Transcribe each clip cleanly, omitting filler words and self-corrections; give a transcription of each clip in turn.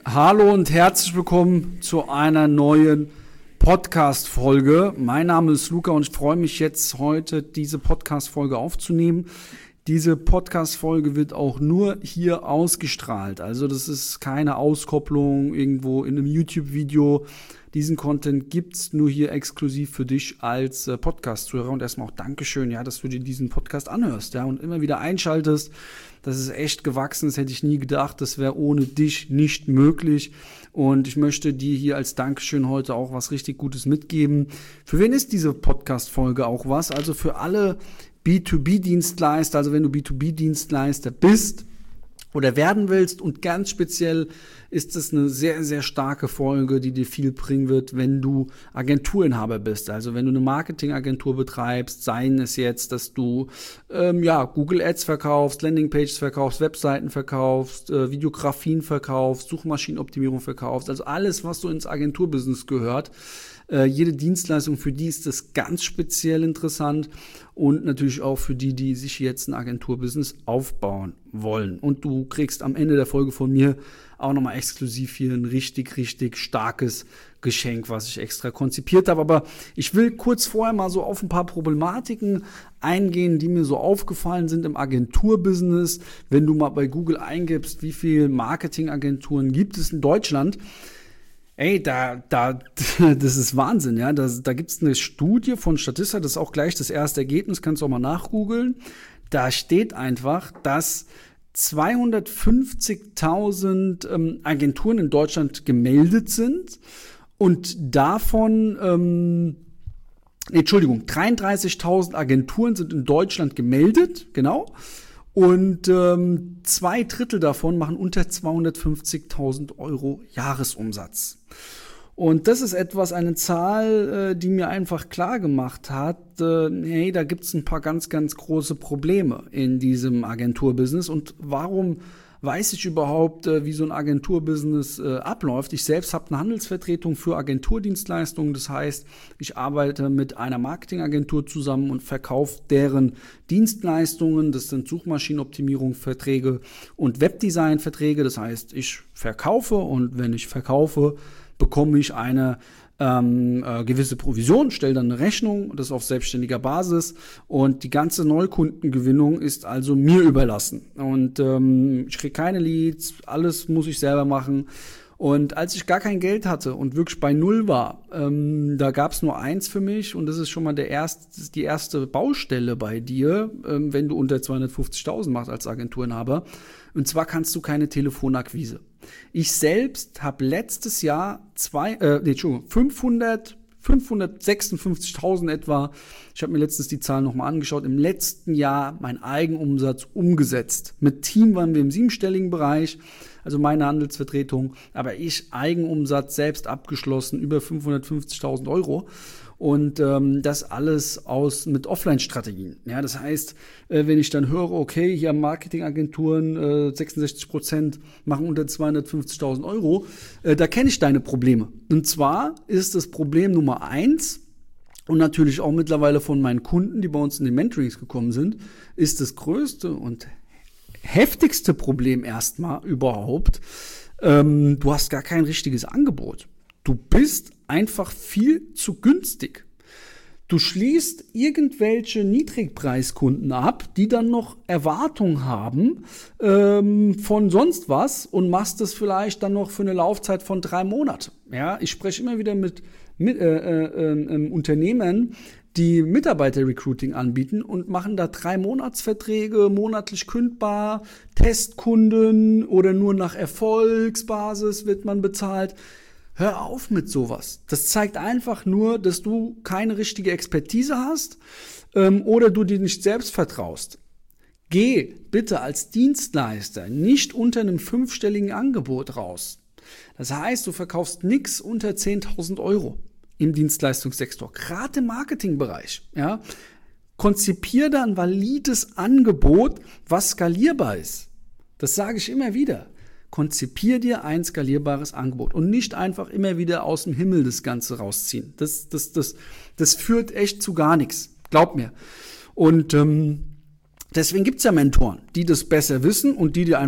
Hallo und herzlich willkommen zu einer neuen Podcast-Folge. Mein Name ist Luca und ich freue mich jetzt heute, diese Podcast-Folge aufzunehmen. Diese Podcast-Folge wird auch nur hier ausgestrahlt. Also das ist keine Auskopplung irgendwo in einem YouTube-Video. Diesen Content gibt's nur hier exklusiv für dich als Podcast-Zuhörer. Und erstmal auch Dankeschön, ja, dass du dir diesen Podcast anhörst, ja, und immer wieder einschaltest. Das ist echt gewachsen, das hätte ich nie gedacht. Das wäre ohne dich nicht möglich. Und ich möchte dir hier als Dankeschön heute auch was richtig Gutes mitgeben. Für wen ist diese Podcast-Folge auch was? Also für alle B2B-Dienstleister, also wenn du B2B-Dienstleister bist oder werden willst, und ganz speziell ist es eine sehr, sehr starke Folge, die dir viel bringen wird, wenn du Agenturinhaber bist. Also wenn du eine Marketingagentur betreibst, seien es jetzt, dass du Google Ads verkaufst, Landingpages verkaufst, Webseiten verkaufst, Videografien verkaufst, Suchmaschinenoptimierung verkaufst, also alles, was so ins Agenturbusiness gehört. Jede Dienstleistung, für die ist das ganz speziell interessant, und natürlich auch für die, die sich jetzt ein Agenturbusiness aufbauen wollen. Und du kriegst am Ende der Folge von mir auch nochmal exklusiv hier ein richtig, richtig starkes Geschenk, was ich extra konzipiert habe. Aber ich will kurz vorher mal so auf ein paar Problematiken eingehen, die mir so aufgefallen sind im Agenturbusiness. Wenn du mal bei Google eingibst, wie viele Marketingagenturen gibt es in Deutschland, ey, das ist Wahnsinn, ja. Da gibt's eine Studie von Statista, das ist auch gleich das erste Ergebnis, kannst du auch mal nachgoogeln. Da steht einfach, dass 250.000 Agenturen in Deutschland gemeldet sind und davon 33.000 Agenturen sind in Deutschland gemeldet, genau. Und 2/3 davon machen unter 250.000 Euro Jahresumsatz. Und das ist eine Zahl, die mir einfach klar gemacht hat, hey, da gibt's ein paar ganz, ganz große Probleme in diesem Agenturbusiness. Und warum weiß ich überhaupt, wie so ein Agenturbusiness abläuft? Ich selbst habe eine Handelsvertretung für Agenturdienstleistungen. Das heißt, ich arbeite mit einer Marketingagentur zusammen und verkaufe deren Dienstleistungen. Das sind Suchmaschinenoptimierungsverträge und Webdesign-Verträge. Das heißt, ich verkaufe, und wenn ich verkaufe, bekomme ich eine gewisse Provision, stelle dann eine Rechnung, das auf selbstständiger Basis, und die ganze Neukundengewinnung ist also mir überlassen. Und ich kriege keine Leads, alles muss ich selber machen. Und als ich gar kein Geld hatte und wirklich bei Null war, da gab es nur eins für mich, und das ist schon mal die erste Baustelle bei dir, wenn du unter 250.000 machst als Agenturinhaber. Und zwar kannst du keine Telefonakquise. Ich selbst habe letztes Jahr 556.000 etwa, ich habe mir letztens die Zahlen nochmal angeschaut, im letzten Jahr meinen Eigenumsatz umgesetzt. Mit Team waren wir im 7-stelligen Bereich, also meine Handelsvertretung, aber ich Eigenumsatz selbst abgeschlossen, über 550.000 Euro. Und das alles mit Offline-Strategien. Ja, das heißt, wenn ich dann höre, okay, hier haben Marketingagenturen 66% machen unter 250.000 Euro, da kenne ich deine Probleme. Und zwar ist das Problem Nummer 1, und natürlich auch mittlerweile von meinen Kunden, die bei uns in den Mentorings gekommen sind, ist das größte und heftigste Problem erstmal überhaupt, du hast gar kein richtiges Angebot. Du bist einfach viel zu günstig. Du schließt irgendwelche Niedrigpreiskunden ab, die dann noch Erwartungen haben von sonst was, und machst das vielleicht dann noch für eine Laufzeit von 3 Monaten. Ja, ich spreche immer wieder mit Unternehmen, die Mitarbeiter-Recruiting anbieten und machen da 3-Monatsverträge, monatlich kündbar, Testkunden oder nur nach Erfolgsbasis wird man bezahlt. Hör auf mit sowas. Das zeigt einfach nur, dass du keine richtige Expertise hast oder du dir nicht selbst vertraust. Geh bitte als Dienstleister nicht unter einem 5-stelligen Angebot raus. Das heißt, du verkaufst nichts unter 10.000 Euro im Dienstleistungssektor, gerade im Marketingbereich. Ja? Konzipier da ein valides Angebot, was skalierbar ist. Das sage ich immer wieder. Konzipier dir ein skalierbares Angebot und nicht einfach immer wieder aus dem Himmel das Ganze rausziehen. Das führt echt zu gar nichts. Glaub mir. Und deswegen gibt's ja Mentoren, die das besser wissen und die dir einfach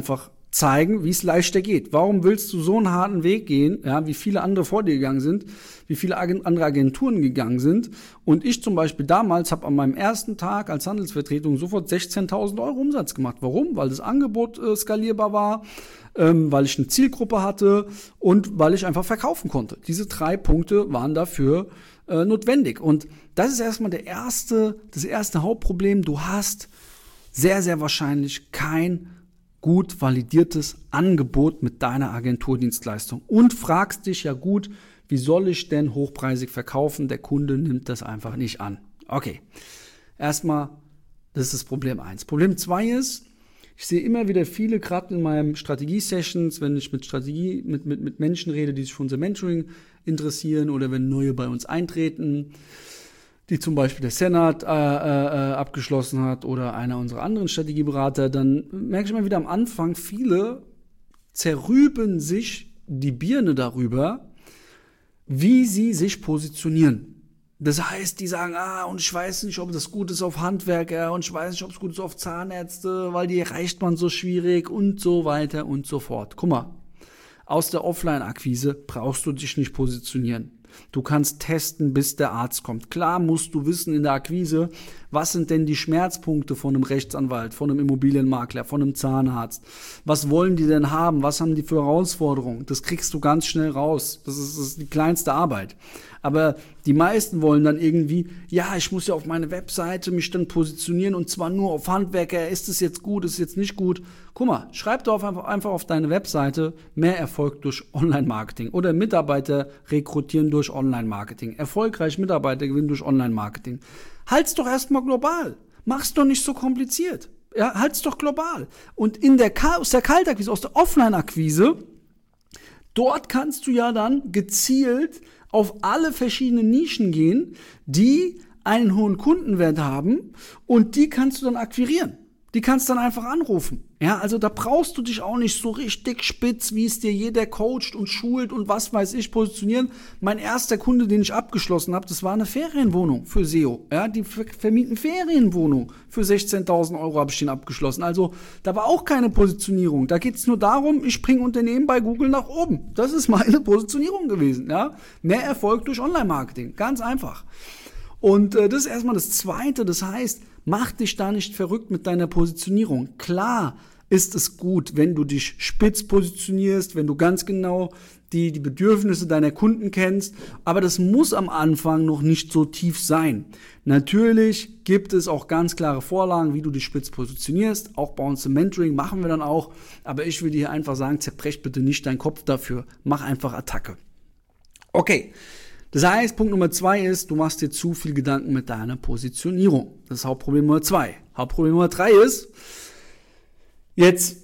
zeigen, wie es leichter geht. Warum willst du so einen harten Weg gehen, ja, wie viele andere vor dir gegangen sind, wie viele andere Agenturen gegangen sind? Und ich zum Beispiel damals habe an meinem ersten Tag als Handelsvertretung sofort 16.000 Euro Umsatz gemacht. Warum? Weil das Angebot skalierbar war, weil ich eine Zielgruppe hatte und weil ich einfach verkaufen konnte. Diese 3 Punkte waren dafür notwendig. Und das ist erstmal das erste Hauptproblem. Du hast sehr, sehr wahrscheinlich kein gut validiertes Angebot mit deiner Agenturdienstleistung und fragst dich ja gut, wie soll ich denn hochpreisig verkaufen? Der Kunde nimmt das einfach nicht an. Okay, erstmal, das ist das Problem 1. Problem 2 ist, ich sehe immer wieder viele, gerade in meinen Strategie-Sessions, wenn ich mit Menschen rede, die sich für unser Mentoring interessieren oder wenn neue bei uns eintreten, die zum Beispiel der Senat abgeschlossen hat oder einer unserer anderen Strategieberater, dann merke ich immer wieder am Anfang, viele zerrüben sich die Birne darüber, wie sie sich positionieren. Das heißt, die sagen, und ich weiß nicht, ob das gut ist auf Handwerker und ich weiß nicht, ob es gut ist auf Zahnärzte, weil die erreicht man so schwierig und so weiter und so fort. Guck mal, aus der Offline-Akquise brauchst du dich nicht positionieren. Du kannst testen, bis der Arzt kommt. Klar musst du wissen in der Akquise, was sind denn die Schmerzpunkte von einem Rechtsanwalt, von einem Immobilienmakler, von einem Zahnarzt? Was wollen die denn haben? Was haben die für Herausforderungen? Das kriegst du ganz schnell raus. Das ist die kleinste Arbeit. Aber die meisten wollen dann irgendwie, ja, ich muss ja auf meine Webseite mich dann positionieren und zwar nur auf Handwerker. Ist es jetzt gut, ist es jetzt nicht gut? Guck mal, schreib doch einfach auf deine Webseite mehr Erfolg durch Online-Marketing oder Mitarbeiter rekrutieren durch Online-Marketing. Erfolgreich Mitarbeiter gewinnen durch Online-Marketing. Halt's doch erstmal global. Mach's doch nicht so kompliziert. Ja, halt's doch global. Und aus der Kaltakquise, aus der Offline-Akquise, dort kannst du ja dann gezielt auf alle verschiedenen Nischen gehen, die einen hohen Kundenwert haben und die kannst du dann akquirieren. Die kannst du dann einfach anrufen. Ja, also da brauchst du dich auch nicht so richtig spitz, wie es dir jeder coacht und schult und was weiß ich positionieren. Mein erster Kunde, den ich abgeschlossen habe, das war eine Ferienwohnung für SEO. Ja, die vermieten Ferienwohnung. Für 16.000 Euro habe ich den abgeschlossen. Also da war auch keine Positionierung. Da geht es nur darum, ich bringe Unternehmen bei Google nach oben. Das ist meine Positionierung gewesen. Ja, mehr Erfolg durch Online-Marketing. Ganz einfach. Und das ist erstmal das Zweite. Das heißt, mach dich da nicht verrückt mit deiner Positionierung. Klar ist es gut, wenn du dich spitz positionierst, wenn du ganz genau die Bedürfnisse deiner Kunden kennst, aber das muss am Anfang noch nicht so tief sein. Natürlich gibt es auch ganz klare Vorlagen, wie du dich spitz positionierst. Auch bei uns im Mentoring machen wir dann auch, aber ich will dir hier einfach sagen, zerbrech bitte nicht deinen Kopf dafür. Mach einfach Attacke. Okay. Das heißt, Punkt Nummer 2 ist, du machst dir zu viel Gedanken mit deiner Positionierung. Das ist Hauptproblem Nummer 2. Hauptproblem Nummer 3 ist, jetzt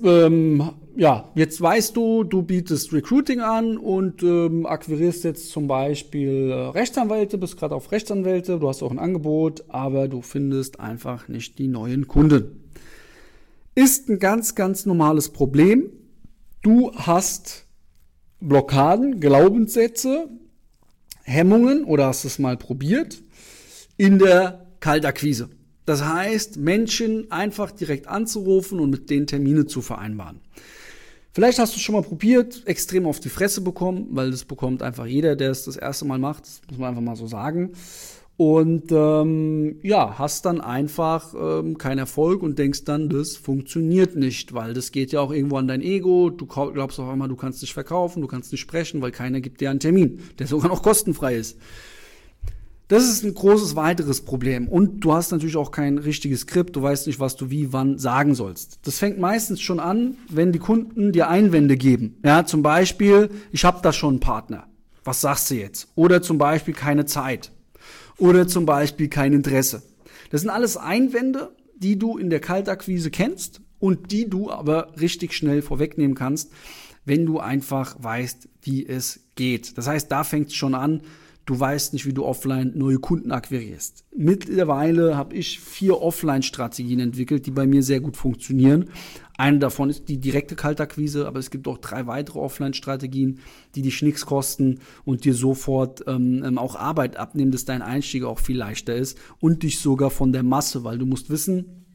weißt du bietest Recruiting an und akquirierst jetzt zum Beispiel Rechtsanwälte, bist gerade auf Rechtsanwälte, du hast auch ein Angebot, aber du findest einfach nicht die neuen Kunden. Ist ein ganz, ganz normales Problem. Du hast Blockaden, Glaubenssätze, Hemmungen oder hast es mal probiert in der Kaltakquise. Das heißt, Menschen einfach direkt anzurufen und mit denen Termine zu vereinbaren. Vielleicht hast du es schon mal probiert, extrem auf die Fresse bekommen, weil das bekommt einfach jeder, der es das erste Mal macht, das muss man einfach mal so sagen. Und hast dann einfach keinen Erfolg und denkst dann, das funktioniert nicht, weil das geht ja auch irgendwo an dein Ego. Du glaubst auf einmal, du kannst nicht verkaufen, du kannst nicht sprechen, weil keiner gibt dir einen Termin, der sogar noch kostenfrei ist. Das ist ein großes weiteres Problem. Und du hast natürlich auch kein richtiges Skript, du weißt nicht, was du wie, wann sagen sollst. Das fängt meistens schon an, wenn die Kunden dir Einwände geben. Ja, zum Beispiel, ich habe da schon einen Partner. Was sagst du jetzt? Oder zum Beispiel keine Zeit. Oder zum Beispiel kein Interesse. Das sind alles Einwände, die du in der Kaltakquise kennst und die du aber richtig schnell vorwegnehmen kannst, wenn du einfach weißt, wie es geht. Das heißt, da fängt es schon an, du weißt nicht, wie du offline neue Kunden akquirierst. Mittlerweile habe ich 4 Offline-Strategien entwickelt, die bei mir sehr gut funktionieren. Eine davon ist die direkte Kaltakquise, aber es gibt auch 3 weitere Offline-Strategien, die dich nichts kosten und dir sofort auch Arbeit abnehmen, dass dein Einstieg auch viel leichter ist und dich sogar von der Masse, weil du musst wissen,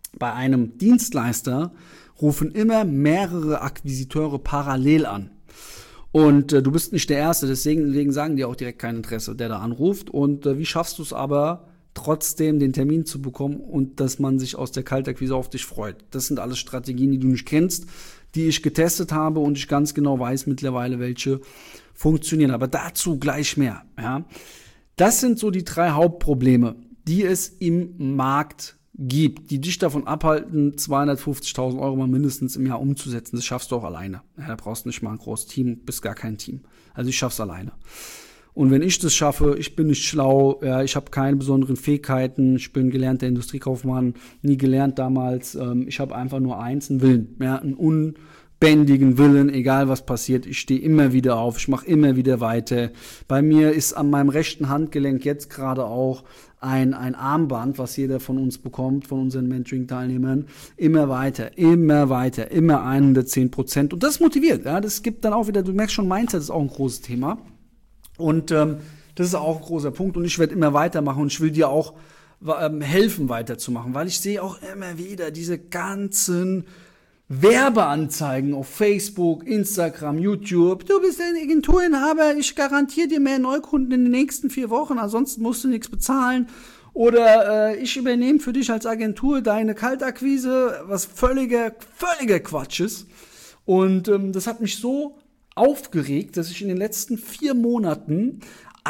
bei einem Dienstleister rufen immer mehrere Akquisiteure parallel an. Und du bist nicht der Erste, deswegen sagen die auch direkt kein Interesse, der da anruft. Und wie schaffst du es aber, trotzdem den Termin zu bekommen und dass man sich aus der Kaltakquise auf dich freut? Das sind alles Strategien, die du nicht kennst, die ich getestet habe und ich ganz genau weiß mittlerweile, welche funktionieren. Aber dazu gleich mehr. Ja. Das sind so die 3 Hauptprobleme, die es im Markt gibt, die dich davon abhalten, 250.000 Euro mal mindestens im Jahr umzusetzen. Das schaffst du auch alleine. Ja, da brauchst du nicht mal ein großes Team, bist gar kein Team. Also ich schaff's alleine. Und wenn ich das schaffe, ich bin nicht schlau, ja, ich habe keine besonderen Fähigkeiten, ich bin gelernter Industriekaufmann, nie gelernt damals, ich habe einfach nur einen Willen, ja, einen unbändigen Willen, egal was passiert, ich stehe immer wieder auf, ich mache immer wieder weiter. Bei mir ist an meinem rechten Handgelenk jetzt gerade auch ein Armband, was jeder von uns bekommt, von unseren Mentoring-Teilnehmern, immer weiter, immer 110%. Und das motiviert, ja, das gibt dann auch wieder, du merkst schon, Mindset ist auch ein großes Thema. Und das ist auch ein großer Punkt und ich werde immer weitermachen und ich will dir auch helfen weiterzumachen, weil ich sehe auch immer wieder diese ganzen Werbeanzeigen auf Facebook, Instagram, YouTube. Du bist ein Agenturinhaber, ich garantiere dir mehr Neukunden in den nächsten 4 Wochen, ansonsten musst du nichts bezahlen. Oder ich übernehme für dich als Agentur deine Kaltakquise, was völliger Quatsch ist. Und das hat mich so aufgeregt, dass ich in den letzten 4 Monaten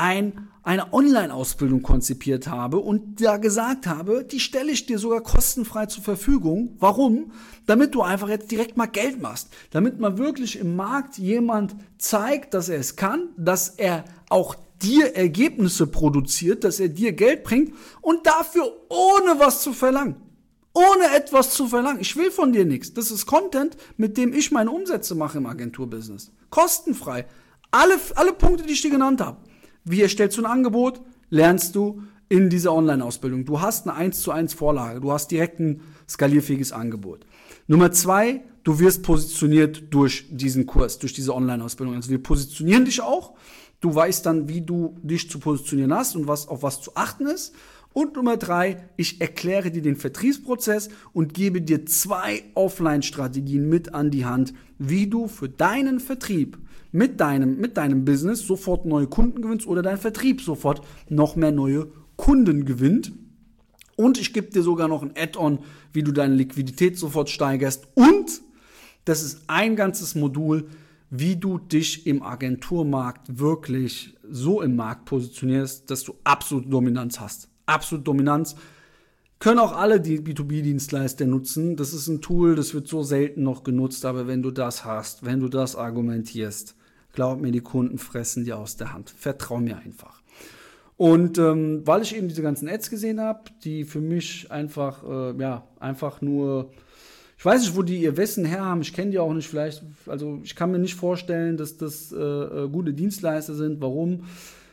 eine Online-Ausbildung konzipiert habe und da gesagt habe, die stelle ich dir sogar kostenfrei zur Verfügung. Warum? Damit du einfach jetzt direkt mal Geld machst. Damit mal wirklich im Markt jemand zeigt, dass er es kann, dass er auch dir Ergebnisse produziert, dass er dir Geld bringt und dafür ohne was zu verlangen. Ohne etwas zu verlangen. Ich will von dir nichts. Das ist Content, mit dem ich meine Umsätze mache im Agenturbusiness. Kostenfrei. Alle Punkte, die ich dir genannt habe. Wie erstellst du ein Angebot? Lernst du in dieser Online-Ausbildung. Du hast eine 1:1 Vorlage. Du hast direkt ein skalierfähiges Angebot. Nummer 2, du wirst positioniert durch diesen Kurs, durch diese Online-Ausbildung. Also wir positionieren dich auch. Du weißt dann, wie du dich zu positionieren hast und auf was zu achten ist. Und Nummer 3, ich erkläre dir den Vertriebsprozess und gebe dir 2 Offline-Strategien mit an die Hand, wie du für deinen Vertrieb mit deinem Business sofort neue Kunden gewinnst oder dein Vertrieb sofort noch mehr neue Kunden gewinnt. Und ich gebe dir sogar noch ein Add-on, wie du deine Liquidität sofort steigerst. Und das ist ein ganzes Modul, wie du dich im Agenturmarkt wirklich so im Markt positionierst, dass du absolute Dominanz hast. Absolute Dominanz. Können auch alle die B2B-Dienstleister nutzen. Das ist ein Tool, das wird so selten noch genutzt, aber wenn du das hast, wenn du das argumentierst, glaub mir, die Kunden fressen dir aus der Hand. Vertrau mir einfach. Und weil ich eben diese ganzen Ads gesehen habe, die für mich einfach nur, ich weiß nicht, wo die ihr Wissen her haben, ich kenne die auch nicht vielleicht, also ich kann mir nicht vorstellen, dass das gute Dienstleister sind. Warum?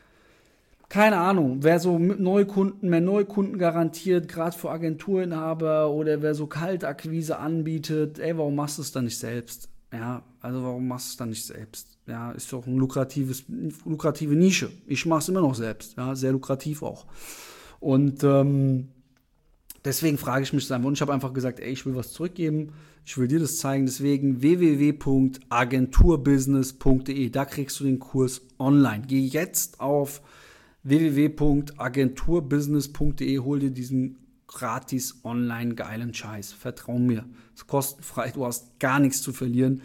Keine Ahnung, wer so mehr Neukunden garantiert, gerade für Agenturinhaber oder wer so Kaltakquise anbietet, warum machst du es dann nicht selbst? Ja, also warum machst du es dann nicht selbst? Ja, ist doch eine lukrative Nische. Ich mache es immer noch selbst, ja, sehr lukrativ auch. Und deswegen frage ich mich einfach und ich habe einfach gesagt, ich will was zurückgeben, ich will dir das zeigen, deswegen www.agenturbusiness.de, da kriegst du den Kurs online. Geh jetzt auf www.agenturbusiness.de, hol dir diesen gratis online geilen Scheiß. Vertrau mir, ist kostenfrei, du hast gar nichts zu verlieren.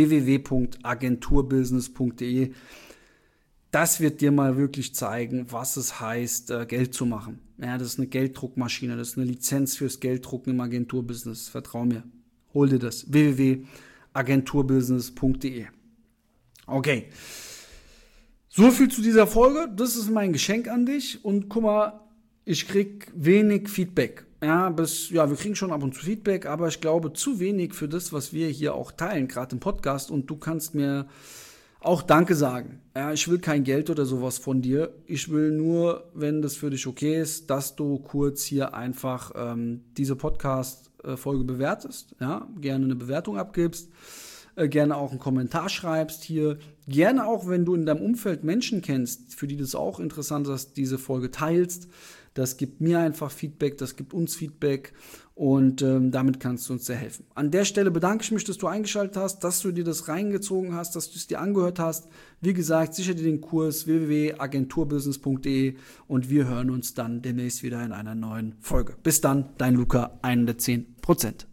www.agenturbusiness.de. Das wird dir mal wirklich zeigen, was es heißt, Geld zu machen. Ja, das ist eine Gelddruckmaschine, das ist eine Lizenz fürs Gelddrucken im Agenturbusiness. Vertrau mir, hol dir das. www.agenturbusiness.de. Okay. So viel zu dieser Folge. Das ist mein Geschenk an dich. Und guck mal, ich krieg wenig Feedback. Ja, wir kriegen schon ab und zu Feedback, aber ich glaube zu wenig für das, was wir hier auch teilen, gerade im Podcast. Und du kannst mir auch Danke sagen. Ja, ich will kein Geld oder sowas von dir. Ich will nur, wenn das für dich okay ist, dass du kurz hier einfach diese Podcast-Folge bewertest. Ja, gerne eine Bewertung abgibst. gerne auch einen Kommentar schreibst hier. Gerne auch, wenn du in deinem Umfeld Menschen kennst, für die das auch interessant ist, dass diese Folge teilst. Das gibt mir einfach Feedback, das gibt uns Feedback und damit kannst du uns sehr helfen. An der Stelle bedanke ich mich, dass du eingeschaltet hast, dass du dir das reingezogen hast, dass du es dir angehört hast. Wie gesagt, sicher dir den Kurs www.agenturbusiness.de und wir hören uns dann demnächst wieder in einer neuen Folge. Bis dann, dein Luca, 110%.